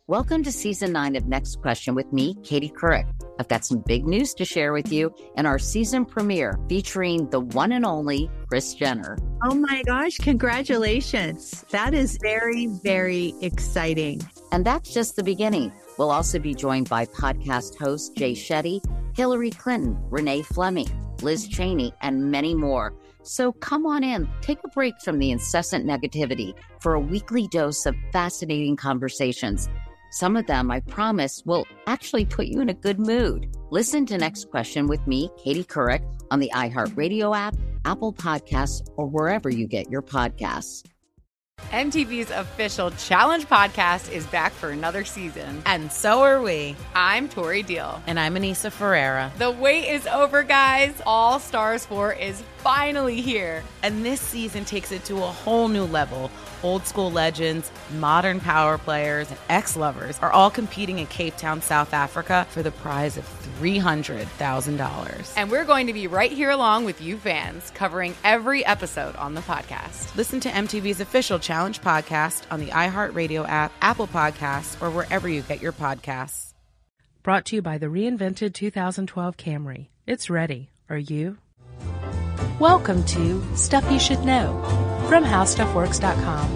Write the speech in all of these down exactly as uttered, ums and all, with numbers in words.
Welcome to season nine of Next Question with me, Katie Couric. I've got some big news to share with you in our season premiere featuring the one and only Kris Jenner. Oh my gosh, congratulations. That is very, very exciting. And that's just the beginning. We'll also be joined by podcast host Jay Shetty, Hillary Clinton, Renee Fleming, Liz Cheney, and many more. So come on in, take a break from the incessant negativity for a weekly dose of fascinating conversations. Some of them, I promise, will actually put you in a good mood. Listen to Next Question with me, Katie Couric, on the iHeartRadio app, Apple Podcasts, or wherever you get your podcasts. M T V's official Challenge podcast is back for another season. And so are we. I'm Tori Deal. And I'm Anissa Ferreira. The wait is over, guys. All Stars four is finally here. And this season takes it to a whole new level. Old school legends, modern power players, and ex-lovers are all competing in Cape Town, South Africa for the prize of three hundred thousand dollars. And we're going to be right here along with you fans, covering every episode on the podcast. Listen to M T V's official Challenge podcast on the iHeartRadio app, Apple Podcasts, or wherever you get your podcasts. Brought to you by the reinvented two thousand twelve Camry. It's ready. Are you? Welcome to Stuff You Should Know from How Stuff Works dot com.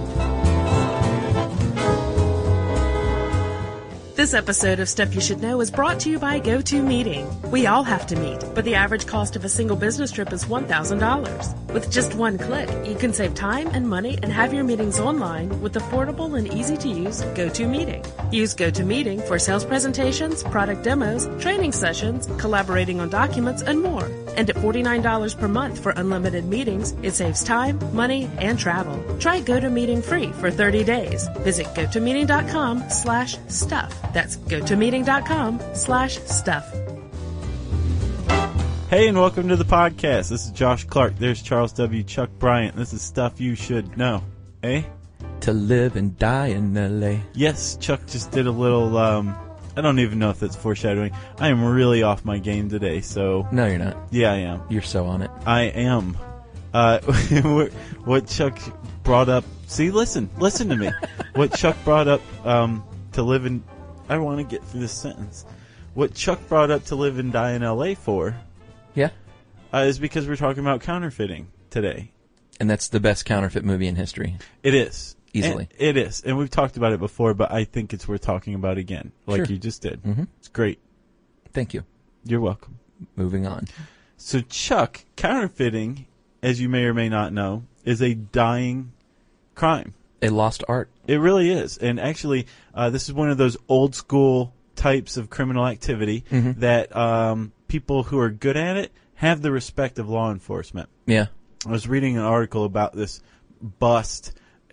This episode of Stuff You Should Know is brought to you by GoToMeeting. We all have to meet, but the average cost of a single business trip is one thousand dollars. With just one click, you can save time and money and have your meetings online with affordable and easy-to-use GoToMeeting. Use GoToMeeting for sales presentations, product demos, training sessions, collaborating on documents, and more. And at forty-nine dollars per month for unlimited meetings, it saves time, money, and travel. Try GoToMeeting free for thirty days. Visit GoToMeeting.com slash stuff. That's GoToMeeting.com slash stuff. Hey, and welcome to the podcast. This is Josh Clark. There's Charles W. Chuck Bryant. This is Stuff You Should Know. Eh? To live and die in L A. Yes, Chuck just did a little, um, I don't even know if that's foreshadowing. I am really off my game today, so. No, you're not. Yeah, I am. You're so on it. I am. Uh, what Chuck brought up, see, listen, listen to me. What Chuck brought up, um, to live in, I want to get through this sentence. What Chuck brought up to live and die in L A for. Yeah. Uh, is because we're talking about counterfeiting today. And that's the best counterfeit movie in history. It is. Easily. And it is. And we've talked about it before, but I think it's worth talking about again, like Sure. you just did. Mm-hmm. It's great. Thank you. You're welcome. Moving on. So, Chuck, counterfeiting, as you may or may not know, is a dying crime. A lost art. It really is. And actually, uh, this is one of those old school types of criminal activity Mm-hmm. that um, people who are good at it have the respect of law enforcement. Yeah. I was reading an article about this bust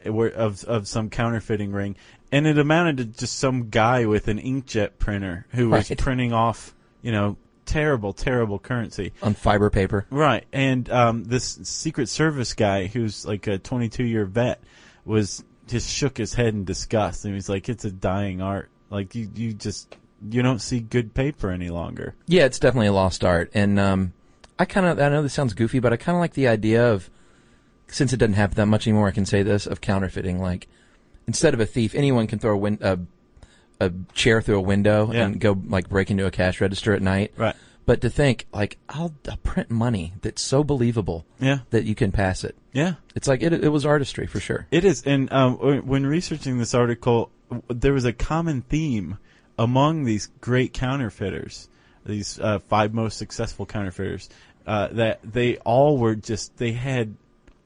of of some counterfeiting ring, and it amounted to just some guy with an inkjet printer who was Right. printing off, you know, terrible, terrible currency. On fiber paper. Right. And um, this Secret Service guy, who's like a twenty-two-year vet, was just shook his head in disgust, and he was like, it's a dying art. Like, you, you just, you don't see good paper any longer. Yeah, it's definitely a lost art. And um, I kind of, I know this sounds goofy, but I kind of like the idea of, since it doesn't happen that much anymore, I can say this, of counterfeiting. Like, instead of a thief, anyone can throw a, win- a, a chair through a window Yeah. and go, like, break into a cash register at night. Right. But to think, like, I'll, I'll print money that's so believable Yeah. that you can pass it. Yeah. It's like, it, it was artistry for sure. It is. And um, when researching this article, there was a common theme among these great counterfeiters, these uh, five most successful counterfeiters, uh, that they all were just, they had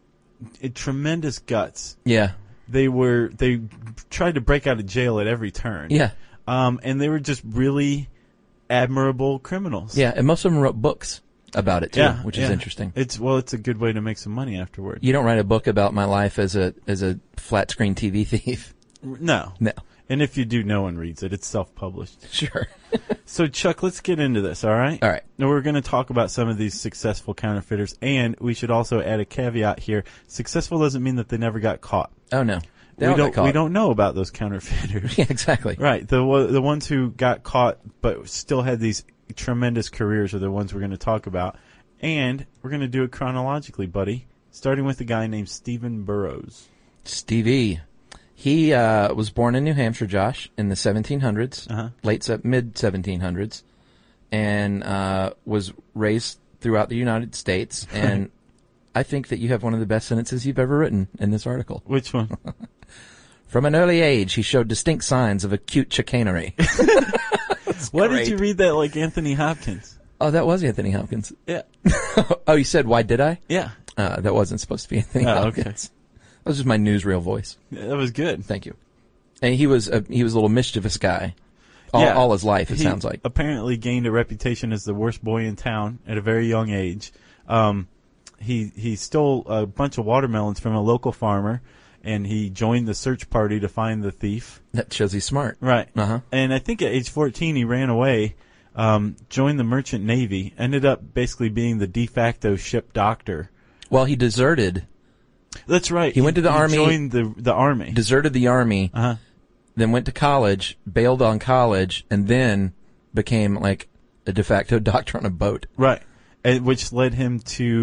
uh, tremendous guts. Yeah. They were, they tried to break out of jail at every turn. Yeah. Um, and they were just really admirable criminals. Yeah, and most of them wrote books about it too, Yeah, which yeah. is interesting. It's, well, it's a good way to make some money afterward. You don't write a book about my life as a as a flat screen T V thief. No. No. And if you do, no one reads it. It's self-published. Sure. So, Chuck, let's get into this, all right? All right. Now, we're going to talk about some of these successful counterfeiters, and we should also add a caveat here. Successful doesn't mean that they never got caught. Oh, no. They we all don't. got caught. We don't know about those counterfeiters. Yeah, exactly. Right. The one- the ones who got caught but still had these tremendous careers are the ones we're going to talk about, and we're going to do it chronologically, buddy. Starting with a guy named Stephen Burrows. Stevie. He uh, was born in New Hampshire, Josh, in the seventeen hundreds, Uh-huh. late se- mid seventeen hundreds, and uh, was raised throughout the United States. And I think that you have one of the best sentences you've ever written in this article. Which one? From an early age, he showed distinct signs of acute chicanery. Why great. did you read that like Anthony Hopkins? Oh, that was Anthony Hopkins. Yeah. Oh, you said, why did I? Yeah. Uh, that wasn't supposed to be Anthony Oh, Hopkins. okay. That was just my newsreel voice. Yeah, that was good. Thank you. And he was a, he was a little mischievous guy. All, Yeah. all his life, it He sounds like. apparently gained a reputation as the worst boy in town at a very young age. Um, he he stole a bunch of watermelons from a local farmer, and he joined the search party to find the thief. That shows he's smart. Right. Uh-huh. And I think at age fourteen he ran away, um, joined the merchant navy, ended up basically being the de facto ship doctor. Well, he deserted, That's right. He went to the army- Joined the the army. deserted the army, Uh huh. then went to college, bailed on college, and then became like a de facto doctor on a boat. Right. And which led him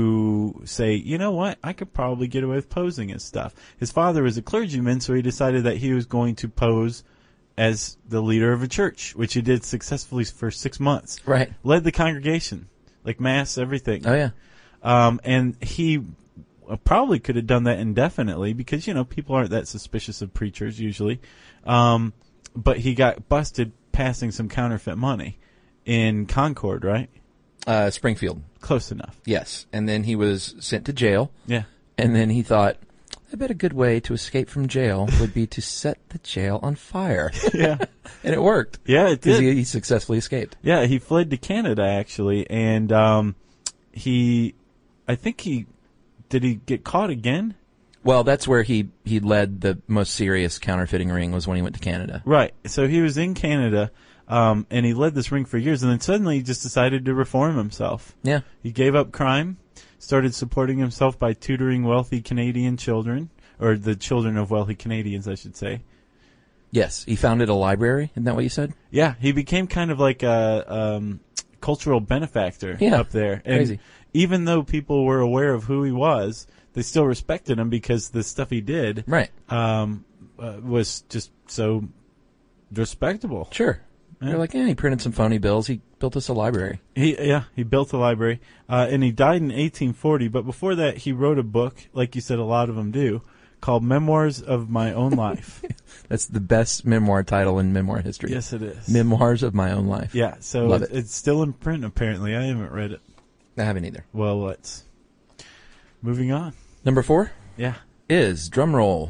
to say, you know what, I could probably get away with posing and stuff. His father was a clergyman, so he decided that he was going to pose as the leader of a church, which he did successfully for six months. Right. Led the congregation, like mass, everything. Oh, yeah. Um, and he uh, probably could have done that indefinitely because, you know, people aren't that suspicious of preachers usually. Um, but he got busted passing some counterfeit money in Concord, right? Uh, Springfield. Close enough. Yes. And then he was sent to jail. Yeah. And then he thought, I bet a good way to escape from jail would be to set the jail on fire. Yeah. And it worked. Yeah, it Because did. he, he successfully escaped. Yeah, he fled to Canada actually, and um, he, I think he, did he get caught again? Well, that's where he, he led the most serious counterfeiting ring was when he went to Canada. Right. So he was in Canada, um, and he led this ring for years, and then suddenly he just decided to reform himself. Yeah. He gave up crime, started supporting himself by tutoring wealthy Canadian children, or the children of wealthy Canadians, I should say. Yes. He founded a library. Isn't that what you said? Yeah, he became kind of like a um, cultural benefactor Yeah, up there. And crazy. even though people were aware of who he was, they still respected him because the stuff he did Right. um, uh, was just so respectable. Sure. Yeah. They're like, yeah, he printed some phony bills. He built us a library. He yeah, he built a library, uh, and he died in eighteen forty. But before that, he wrote a book, like you said, a lot of them do, called "Memoirs of My Own Life." That's the best memoir title in memoir history. Yes, it is. Memoirs of My Own Life. Yeah, so Love it's, it. it's still in print. Apparently, I haven't read it. I haven't either. Well, let's moving on. Number four Yeah. is, drum roll,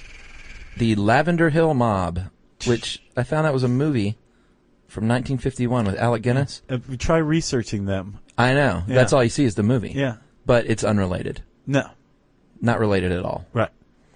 The Lavender Hill Mob, which I found out was a movie from nineteen fifty-one with Alec Guinness. Uh, try researching them. I know. Yeah. That's all you see is the movie. Yeah. But it's unrelated. No. Not related at all. Right.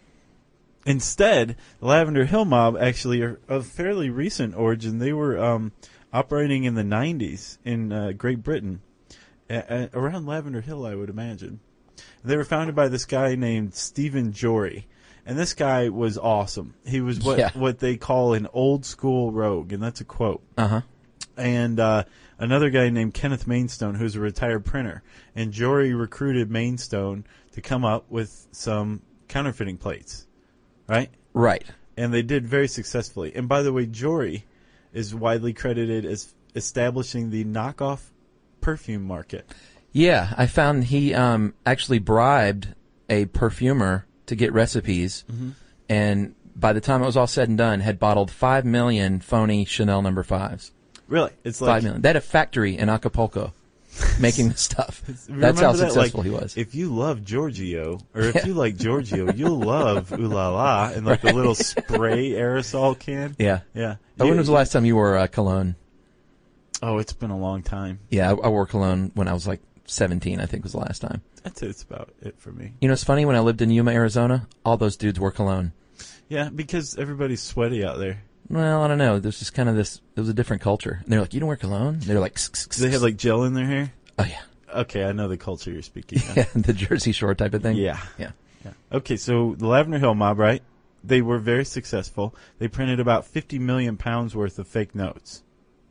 Instead, the Lavender Hill Mob actually are of fairly recent origin. They were um, operating in the nineties in uh, Great Britain, a- a- around Lavender Hill, I would imagine. They were founded by this guy named Stephen Jory. And this guy was awesome. He was what Yeah. what they call an old school rogue, and that's a quote. Uh-huh. And uh, another guy named Kenneth Mainstone, who's a retired printer. And Jory recruited Mainstone to come up with some counterfeiting plates, right? Right. And they did very successfully. And by the way, Jory is widely credited as establishing the knockoff perfume market. Yeah, I found he um, actually bribed a perfumer to get recipes, Mm-hmm. and by the time it was all said and done, had bottled five million phony Chanel number fives. Really? It's like Five million. They had a factory in Acapulco making the stuff. Remember That's how that? successful Like, he was. If you love Giorgio, or if Yeah. you like Giorgio, you'll love Ooh La La and like the little spray aerosol can. Yeah. Yeah. Oh, when You- was the last time you wore uh, cologne? Oh, it's been a long time. Yeah, I, I wore cologne when I was like seventeen, I think was the last time. That's it's about it for me. You know, it's funny, when I lived in Yuma, Arizona, all those dudes wore cologne. Yeah, because everybody's sweaty out there. Well, I don't know. There's just kind of this, it was a different culture. And they're like, you don't wear cologne? They're like, Do they have like gel in their hair? oh yeah. Okay, I know the culture you're speaking of. Yeah, the Jersey Shore type of thing. Yeah. Yeah. Yeah. Okay, so the Lavender Hill Mob, right? They were very successful. They printed about fifty million pounds worth of fake notes.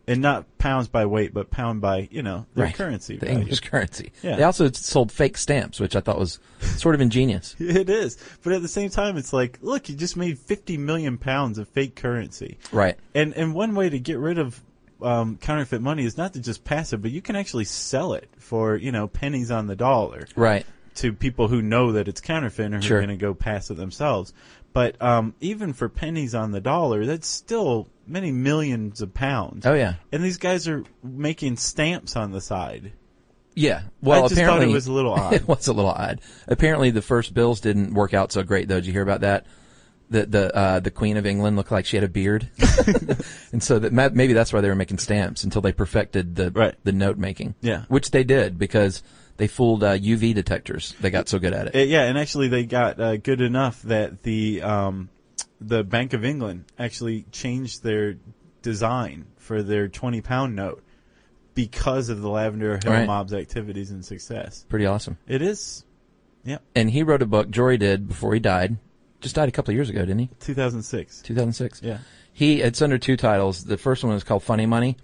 And not pounds by weight, but pound by, you know, their Right. currency The value. English currency. Yeah. They also sold fake stamps, which I thought was sort of ingenious. It is. But at the same time, it's like, look, you just made fifty million pounds of fake currency. Right. And and one way to get rid of um, counterfeit money is not to just pass it, but you can actually sell it for, you know, pennies on the dollar. Right. To people who know that it's counterfeit and who Sure. are going to go pass it themselves. But um, even for pennies on the dollar, that's still many millions of pounds. Oh, yeah. And these guys are making stamps on the side. Yeah. Well, I just apparently thought it was a little odd. It was a little odd. Apparently, the first bills didn't work out so great, though. Did you hear about that? The the uh, the Queen of England looked like she had a beard, and so that ma- maybe that's why they were making stamps until they perfected the Right. the note making. Yeah. Which they did because they fooled uh, U V detectors. They got so good at it. Uh, yeah, and actually they got uh, good enough that the um, the Bank of England actually changed their design for their twenty pound note because of the Lavender Hill Right. mob's activities and success. Pretty awesome. It is. Yeah. And he wrote a book. Jory did before he died. Just died a couple of years ago, didn't he? two thousand six. two thousand six. Yeah. He it's under two titles. The first one was called Funny Money.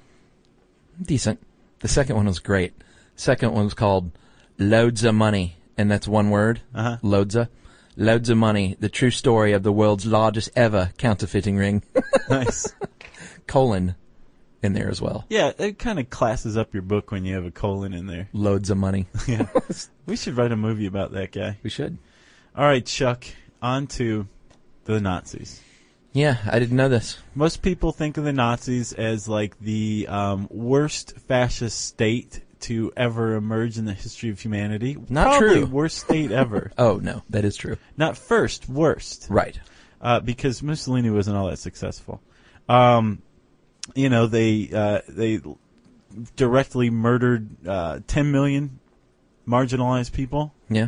Decent. The second one was great. Second one was called Loads of Money, and that's one word. Uh-huh. Loads of. Loads of Money, the true story of the world's largest ever counterfeiting ring. Nice. Colon in there as well. Yeah, it kind of classes up your book when you have a colon in there. Loads of money. Yeah. We should write a movie about that guy. We should. All right, Chuck, on to the Nazis. Yeah, I didn't know this. Most people think of the Nazis as like the um, worst fascist state to ever emerge in the history of humanity. Not Probably true. Worst state ever. Oh, no, that is true. Not first, worst. Right. Uh, because Mussolini wasn't all that successful. Um, you know, they uh, they directly murdered uh, ten million marginalized people. Yeah.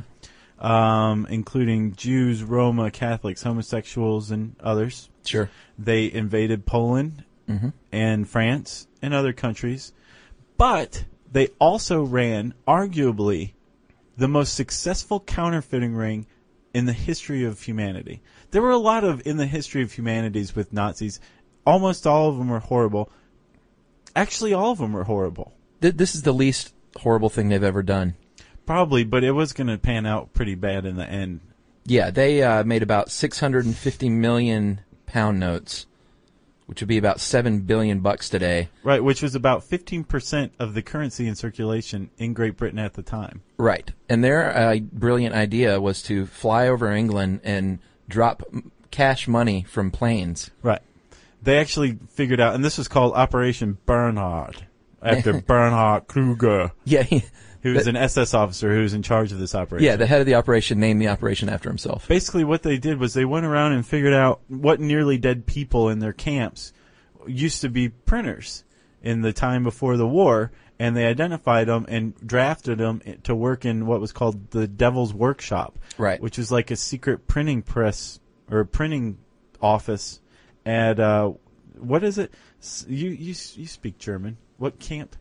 Um, including Jews, Roma, Catholics, homosexuals, and others. Sure. They invaded Poland Mm-hmm. and France and other countries. But they also ran, arguably, the most successful counterfeiting ring in the history of humanity. There were a lot of in the history of humanities with Nazis. Almost all of them were horrible. Actually, all of them were horrible. Th- this is the least horrible thing they've ever done. Probably, but it was going to pan out pretty bad in the end. Yeah, they uh, made about six hundred fifty million pound notes, which would be about seven billion bucks today. Right, which was about fifteen percent of the currency in circulation in Great Britain at the time. Right. And their uh, brilliant idea was to fly over England and drop m- cash money from planes. Right. They actually figured out, and this was called Operation Bernhard, after Bernhard Kruger, Yeah, he, who was that- an S S officer who was in charge of this operation. yeah, the head of the operation named the operation after himself. Basically, what they did was they went around and figured out what nearly dead people in their camps used to be printers in the time before the war, and they identified them and drafted them to work in what was called the Devil's Workshop, Right. which was like a secret printing press or printing office at uh, what is it? S- You you you speak German. What camp?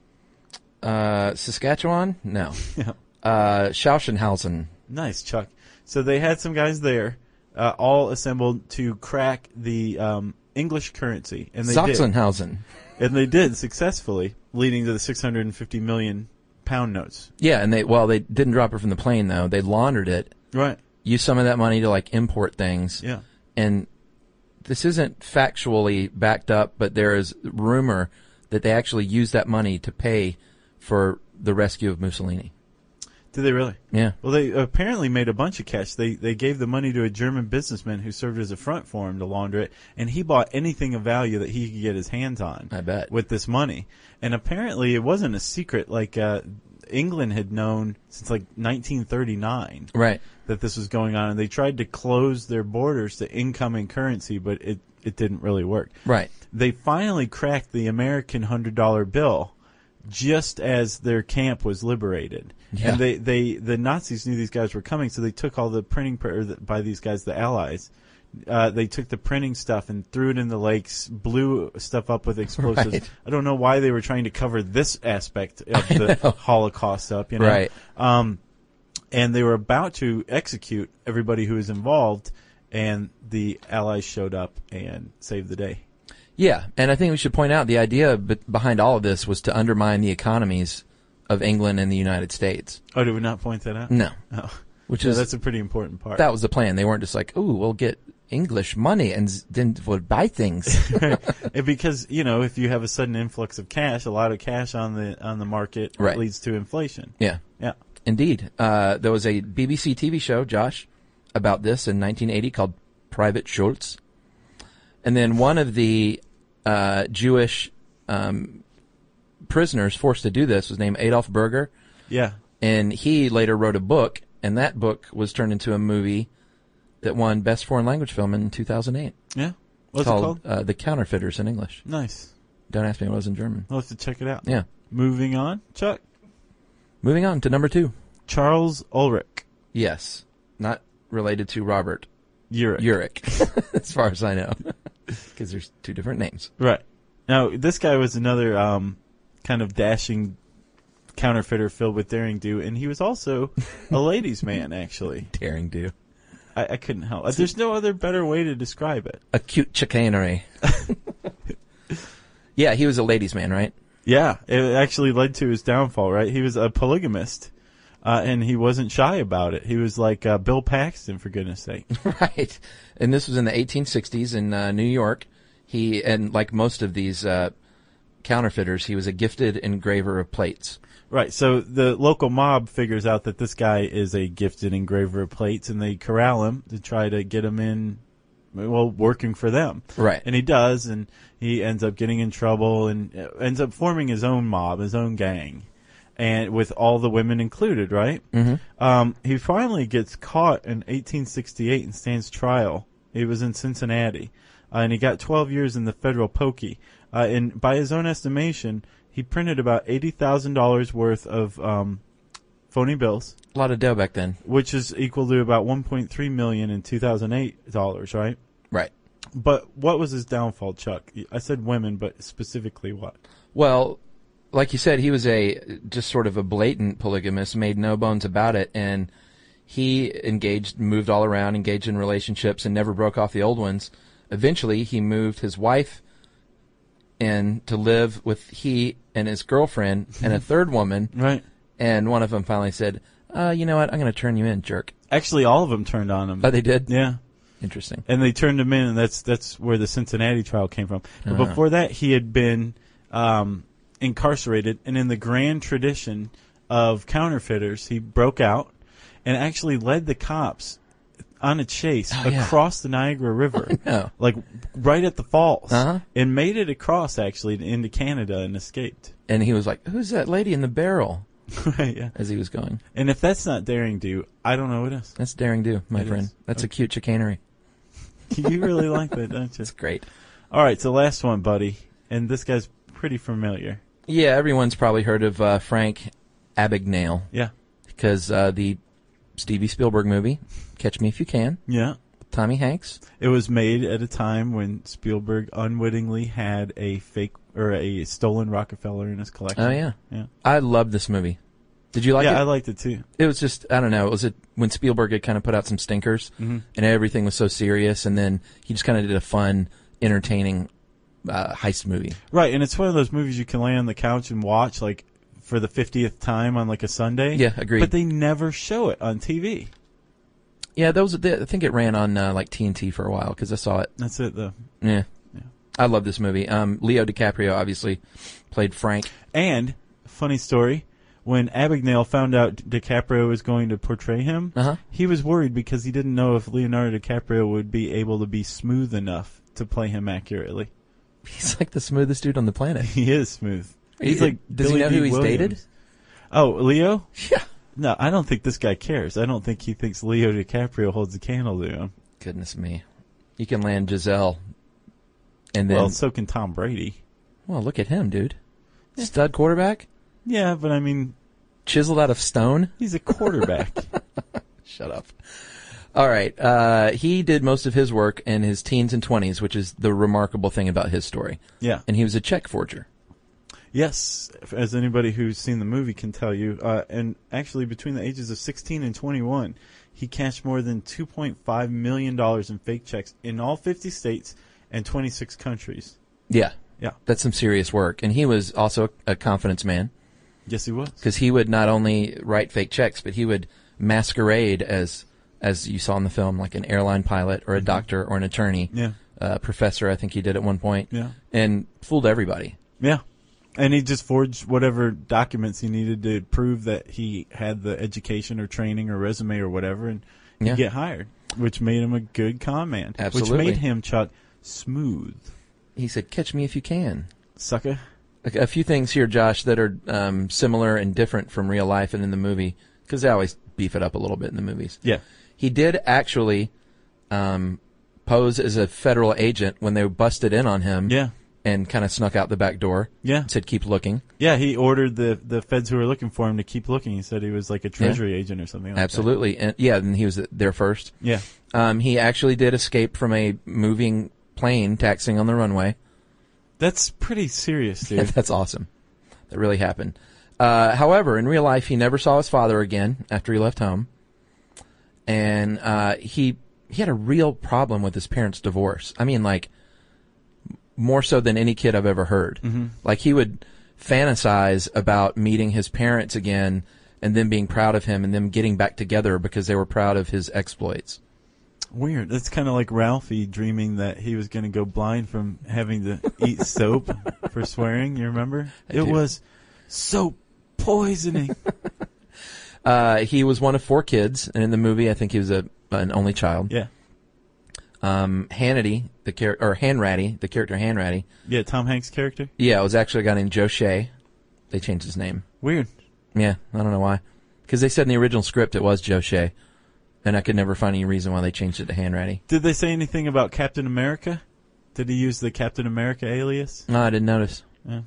Uh, Saskatchewan? No. Yeah. Uh, Schauschenhausen. Nice, Chuck. So they had some guys there, uh, all assembled to crack the um, English currency, and they did. Sachsenhausen. And they did successfully, leading to the six hundred fifty million pound notes. Yeah, and they, well, they didn't drop it from the plane, though. They laundered it, Right. used some of that money to, like, import things. Yeah. And this isn't factually backed up, but there is rumor that they actually used that money to pay for the rescue of Mussolini. Did they really? Yeah. Well, they apparently made a bunch of cash. They they gave the money to a German businessman who served as a front for him to launder it, and he bought anything of value that he could get his hands on. I bet. With this money. And apparently it wasn't a secret. Like uh, England had known since like nineteen thirty-nine Right. that this was going on, and they tried to close their borders to incoming currency, but it, it didn't really work. Right. They finally cracked the American one hundred dollar bill just as their camp was liberated. Yeah. And they, they the Nazis knew these guys were coming, so they took all the printing pr- or the, by these guys, the Allies. Uh, they took the printing stuff and threw it in the lakes, blew stuff up with explosives. Right. I don't know why they were trying to cover this aspect of the Holocaust up, you know. Right. Um, and they were about to execute everybody who was involved, and the Allies showed up and saved the day. Yeah, and I think we should point out the idea be- behind all of this was to undermine the economies of England and the United States. Oh, did we not point that out? No. Oh. Which yeah, is that's a pretty important part. That was the plan. They weren't just like, "Ooh, we'll get English money and z- then we'll buy things." And because, you know, if you have a sudden influx of cash, a lot of cash on the on the market Right. leads to inflation. Yeah. Yeah. Indeed. Uh, there was a B B C T V show, Josh, about this in nineteen eighty called Private Schultz. And then one of the uh, Jewish um, prisoners forced to do this was named Adolf Berger. Yeah. And he later wrote a book, and that book was turned into a movie that won Best Foreign Language Film in two thousand eight. Yeah. What's called, it called? Uh, The Counterfeiters in English. Nice. Don't ask me what it was in German. We'll have to check it out. Yeah. Moving on, Chuck. Moving on to number two. Charles Ulrich. Yes. Not related to Robert Urich. Urich, as far as I know. Because there's two different names. Right. Now, this guy was another um, kind of dashing counterfeiter filled with daring do, and he was also a ladies' man, actually. Daring do. I, I couldn't help. Uh, There's no other better way to describe it. Acute chicanery. Yeah, he was a ladies' man, right? Yeah, it actually led to his downfall, right? He was a polygamist, uh, and he wasn't shy about it. He was like uh, Bill Paxton, for goodness sake. Right. And this was in the eighteen sixties in uh, New York. He, and like most of these uh, counterfeiters, he was a gifted engraver of plates. Right, so the local mob figures out that this guy is a gifted engraver of plates, and they corral him to try to get him in, well, working for them. Right. And he does, and he ends up getting in trouble and ends up forming his own mob, his own gang, and with all the women included, right? Mm-hmm. Um, he finally gets caught in eighteen sixty-eight and stands trial. He was in Cincinnati, uh, and he got twelve years in the federal pokey. Uh, and by his own estimation, he printed about eighty thousand dollars worth of um, phony bills. A lot of dough back then. Which is equal to about one point three million dollars in two thousand eight dollars, right? Right. But what was his downfall, Chuck? I said women, but specifically what? Well, like you said, he was a just sort of a blatant polygamist, made no bones about it, and he engaged, moved all around, engaged in relationships, and never broke off the old ones. Eventually, he moved his wife in to live with he and his girlfriend and a third woman. Right. And one of them finally said, uh, you know what, I'm going to turn you in, jerk. Actually, all of them turned on him. Oh, they did? Yeah. Interesting. And they turned him in, and that's that's where the Cincinnati trial came from. But Uh-huh. before that, he had been um, incarcerated, and in the grand tradition of counterfeiters, he broke out and actually led the cops on a chase Oh, yeah. across the Niagara River, No. like right at the falls, Uh-huh. and made it across actually into Canada and escaped. And he was like, who's that lady in the barrel? Right, yeah. As he was going. And if that's not daring do, I don't know what is. That's daring do, my It friend. is. That's Okay. a cute chicanery. You really like that, don't you? It's great. All right, so last one, buddy. And this guy's pretty familiar. Yeah, everyone's probably heard of uh, Frank Abagnale. Yeah. Because uh, the Stevie Spielberg movie, Catch Me If You Can, Yeah. Tommy Hanks. It was made at a time when Spielberg unwittingly had a fake or a stolen Rockefeller in his collection. Oh, yeah. Yeah. I loved this movie. Did you like yeah, it? I liked it too. It was just, I don't know, it was a, when Spielberg had kind of put out some stinkers, Mm-hmm. and everything was so serious, and then he just kind of did a fun, entertaining uh, heist movie. Right, and it's one of those movies you can lay on the couch and watch like for the fiftieth time on like a Sunday. Yeah, agreed. But they never show it on T V. Yeah, those. I think it ran on uh, like T N T for a while because I saw it. That's it, though. Yeah. Yeah. I love this movie. Um, Leo DiCaprio obviously played Frank. And, funny story, when Abagnale found out DiCaprio was going to portray him, Uh-huh. he was worried because he didn't know if Leonardo DiCaprio would be able to be smooth enough to play him accurately. He's like the smoothest dude on the planet. He is smooth. He's He- like does he Billy know D. who he's Williams. dated? Oh, Leo? Yeah. No, I don't think this guy cares. I don't think he thinks Leo DiCaprio holds a candle to him. Goodness me. You can land Giselle. And then, Well, well, so can Tom Brady. look at him, dude. Stud quarterback? Yeah, but I mean, Chiseled out of stone? he's a quarterback. Shut up. All right. Uh, he did most of his work in his teens and twenties, which is the remarkable thing about his story. Yeah. And he was a check forger. Yes, as anybody who's seen the movie can tell you. Uh, and actually, between the ages of sixteen and twenty-one, he cashed more than two point five million dollars in fake checks in all fifty states and twenty-six countries. Yeah. Yeah. That's some serious work. And he was also a confidence man. Yes, he was. Because he would not only write fake checks, but he would masquerade as, as you saw in the film, like an airline pilot or a mm-hmm. doctor or an attorney. Yeah. Uh, professor, I think he did at one point. Yeah. And fooled everybody. Yeah. And he just forged whatever documents he needed to prove that he had the education or training or resume or whatever, and he'd Yeah. get hired, which made him a good con man. Absolutely. Which made him, Chuck, smooth. He said, catch me if you can. Sucker. A, a few things here, Josh, that are um, similar and different from real life and in the movie, because they always beef it up a little bit in the movies. Yeah. He did actually um, pose as a federal agent when they busted in on him. Yeah. And kind of snuck out the back door. Yeah. Said, keep looking. Yeah, he ordered the, the feds who were looking for him to keep looking. He said he was like a treasury yeah. agent or something like Absolutely. that. And yeah, and he was there first. Yeah. Um, he actually did escape from a moving plane taxiing on the runway. That's pretty serious, dude. Yeah, that's awesome. That really happened. Uh, however, in real life, he never saw his father again after he left home. And uh, he he had a real problem with his parents' divorce. I mean, like, more so than any kid I've ever heard. Mm-hmm. Like, he would fantasize about meeting his parents again and them being proud of him and them getting back together because they were proud of his exploits. Weird. That's kind of like Ralphie dreaming that he was going to go blind from having to eat soap for swearing. You remember? I it do. was soap poisoning. uh, he was one of four kids, and in the movie, I think he was a an only child. Yeah. Um, Hannity, the character, or Hanratty, the character Hanratty. Yeah, Tom Hanks' character? Yeah, it was actually a guy named Joe Shea. They changed his name. Weird. Yeah, I don't know why. Because they said in the original script it was Joe Shea. And I could never find any reason why they changed it to Hanratty. Did they say anything about Captain America? Did he use the Captain America alias? No, I didn't notice. Yeah.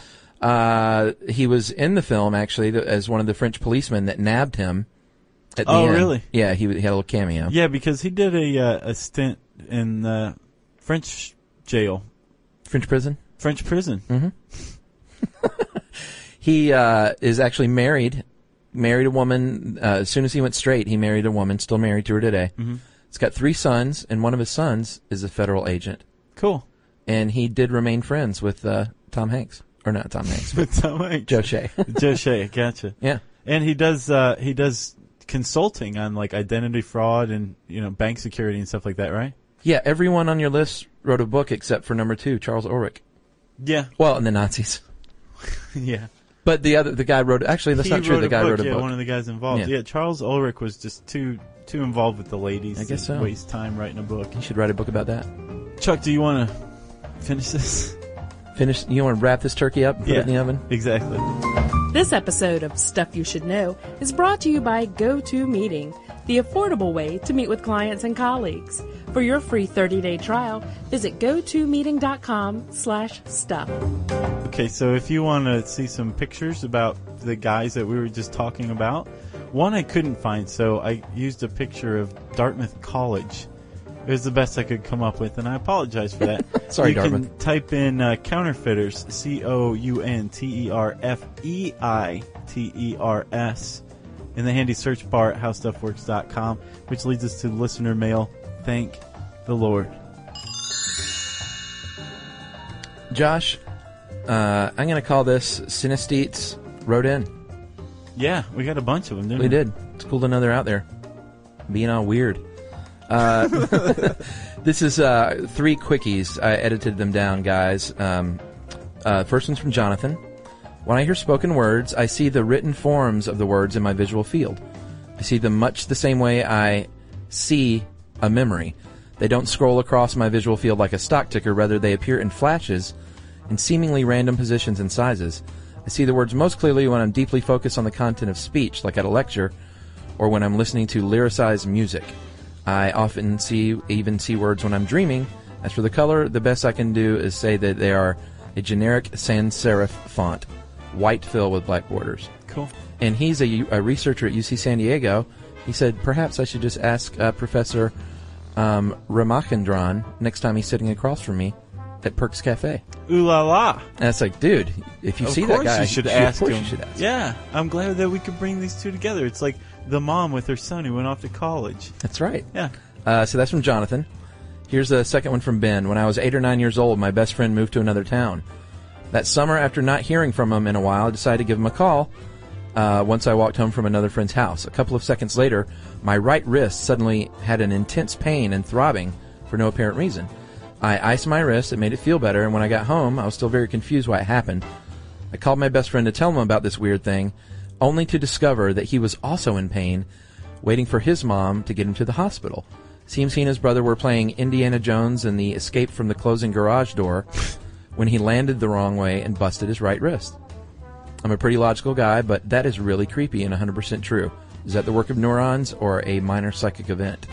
Uh, he was in the film, actually, the, as one of the French policemen that nabbed him. At the oh, end. really? Yeah, he, he had a little cameo. Yeah, because he did a uh, a stint in uh, French jail. French prison? French prison. Mm-hmm. He uh, is actually married. Married a woman. Uh, as soon as he went straight, he married a woman. Still married to her today. Mm-hmm. He's got three sons, and one of his sons is a federal agent. Cool. And he did remain friends with uh, Tom Hanks. Or not Tom Hanks. With Tom Hanks. Joe Shea. Joe Shea, gotcha. Yeah. And he does uh, he does consulting on like identity fraud and, you know, bank security and stuff like that, right? Yeah, everyone on your list wrote a book except for number two, Charles Ulrich. Yeah. Well, and the Nazis. Yeah. But the other, the guy wrote, actually, that's he not true. The guy book, wrote a yeah, book. one of the guys involved. Yeah. Yeah, Charles Ulrich was just too too involved with the ladies. I guess to so. Waste time writing a book. You should write a book about that. Chuck, do you want to finish this? Finish. You want to wrap this turkey up and put yeah, it in the oven? Exactly. This episode of Stuff You Should Know is brought to you by GoToMeeting, the affordable way to meet with clients and colleagues. For your free thirty-day trial, visit gotomeeting.com slash stuff. Okay, so if you want to see some pictures about the guys that we were just talking about, one I couldn't find, so I used a picture of Dartmouth College. It was the best I could come up with, and I apologize for that. Sorry, you Dartmouth. can type in uh, counterfeiters, C O U N T E R F E I T E R S, in the handy search bar at how stuff works dot com, which leads us to listener mail. Thank the Lord. Josh, uh, I'm going to call this Synesthetes Wrote In. Yeah, we got a bunch of them, didn't We we? did. It's cool to know they're out there. Being all weird. Uh, this is uh, three quickies. I edited them down, guys. Um, uh, first one's from Jonathan. When I hear spoken words, I see the written forms of the words in my visual field. I see them much the same way I see a memory. They don't scroll across my visual field like a stock ticker. Rather, they appear in flashes in seemingly random positions and sizes. I see the words most clearly when I'm deeply focused on the content of speech, like at a lecture, or when I'm listening to lyricized music. I often see even see words when I'm dreaming. As for the color, the best I can do is say that they are a generic sans serif font, white fill with black borders. Cool. And he's a, a researcher at U C San Diego. He said, perhaps I should just ask uh, Professor um, Ramachandran next time he's sitting across from me at Perks Cafe. Ooh la la. And it's like, dude, if you of see that guy, you should you, ask of course him. you should ask. Yeah, I'm glad that we could bring these two together. It's like the mom with her son who went off to college. That's right. Yeah. Uh, so that's from Jonathan. Here's a second one from Ben. When I was eight or nine years old, my best friend moved to another town. That summer, after not hearing from him in a while, I decided to give him a call uh, once I walked home from another friend's house. A couple of seconds later, my right wrist suddenly had an intense pain and throbbing for no apparent reason. I iced my wrist. It made it feel better, and when I got home, I was still very confused why it happened. I called my best friend to tell him about this weird thing, only to discover that he was also in pain, waiting for his mom to get him to the hospital. Seems he and his brother were playing Indiana Jones and the escape from the closing garage door when he landed the wrong way and busted his right wrist. I'm a pretty logical guy, but that is really creepy and one hundred percent true. Is that the work of neurons or a minor psychic event?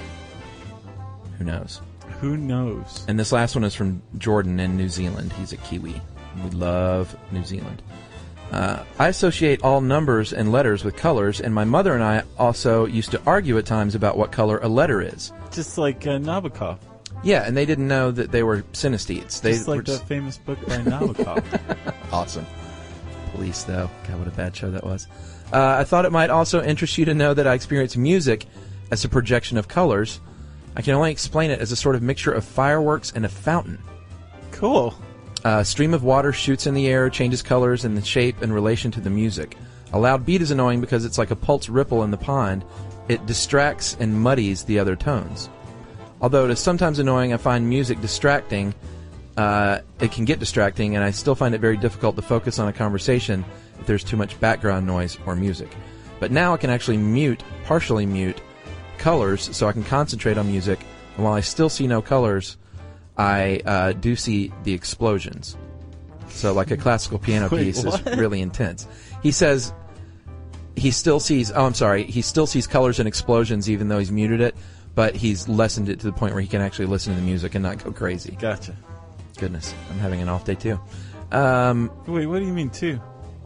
Who knows? Who knows? And this last one is from Jordan in New Zealand. He's a Kiwi. We love New Zealand. Uh, I associate all numbers and letters with colors, and my mother and I also used to argue at times about what color a letter is. Just like uh, Nabokov. Yeah, and they didn't know that they were synesthetes. They Just like were the just... famous book by Nabokov. Awesome. Police, though. God, what a bad show that was. Uh, I thought it might also interest you to know that I experience music as a projection of colors. I can only explain it as a sort of mixture of fireworks and a fountain. Cool. A stream of water shoots in the air, changes colors and the shape in relation to the music. A loud beat is annoying because it's like a pulse ripple in the pond. It distracts and muddies the other tones. Although it is sometimes annoying, I find music distracting. Uh, it can get distracting, and I still find it very difficult to focus on a conversation if there's too much background noise or music. But now I can actually mute, partially mute, colors so I can concentrate on music, and while I still see no colors, I uh, do see the explosions. So like a classical piano Wait, piece what? is really intense. He says he still sees, oh I'm sorry, he still sees colors and explosions even though he's muted it, but he's lessened it to the point where he can actually listen to the music and not go crazy. Gotcha. Goodness, I'm having an off day too. Um, Wait, what do you mean too?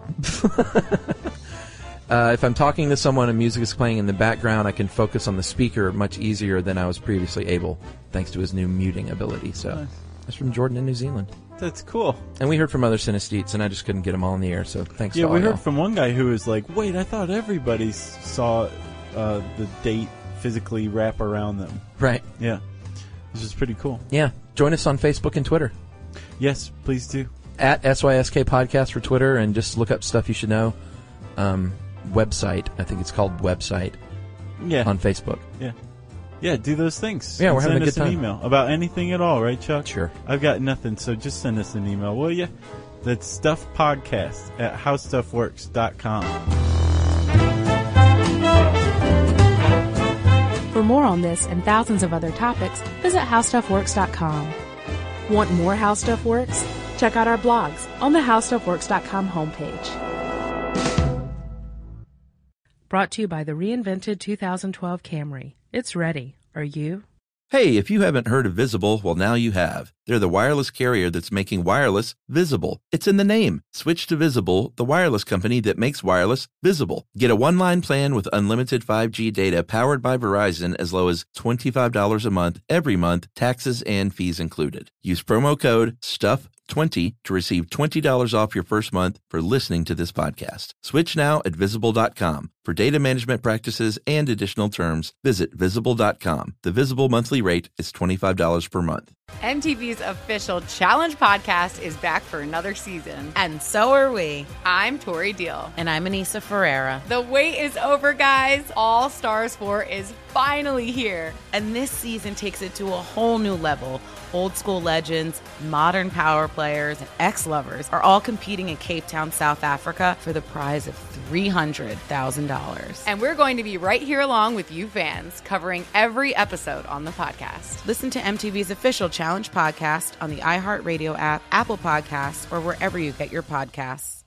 Uh, if I'm talking to someone and music is playing in the background, I can focus on the speaker much easier than I was previously able, thanks to his new muting ability. So Nice. that's from Jordan in New Zealand. That's cool. And we heard from other synesthetes, and I just couldn't get them all in the air, so thanks Yeah, to all we heard y'all. from one guy who was like, wait, I thought everybody s- saw uh, the date physically wrap around them. Right. Yeah. This is pretty cool. Yeah. Join us on Facebook and Twitter. Yes, please do. At S Y S K Podcast for Twitter, and just look up Stuff You Should Know. Um, website. I think it's called Website Yeah. on Facebook. Yeah. Yeah, do those things. Yeah, And we're having send a us good an time. email about anything at all, right, Chuck? Sure. I've got nothing, so just send us an email, will you? That's stuffpodcast at howstuffworks dot com. For more on this and thousands of other topics, visit how stuff works dot com. Want more How Stuff Works? Check out our blogs on the how stuff works dot com homepage. Brought to you by the reinvented two thousand twelve Camry. It's ready. Are you? Hey, if you haven't heard of Visible, well, now you have. They're the wireless carrier that's making wireless visible. It's in the name. Switch to Visible, the wireless company that makes wireless visible. Get a one-line plan with unlimited five G data powered by Verizon as low as twenty-five dollars a month, every month, taxes and fees included. Use promo code STUFF twenty to receive twenty dollars off your first month for listening to this podcast. Switch now at visible dot com. For data management practices and additional terms, visit visible dot com. The Visible monthly rate is twenty-five dollars per month. M T V's official Challenge podcast is back for another season. And so are we. I'm Tori Deal. And I'm Anissa Ferreira. The wait is over, guys. All Stars four is finally here. And this season takes it to a whole new level. Old school legends, modern power players, and ex-lovers are all competing in Cape Town, South Africa for the prize of three hundred thousand dollars. And we're going to be right here along with you fans, covering every episode on the podcast. Listen to M T V's official Challenge podcast on the iHeartRadio app, Apple Podcasts, or wherever you get your podcasts.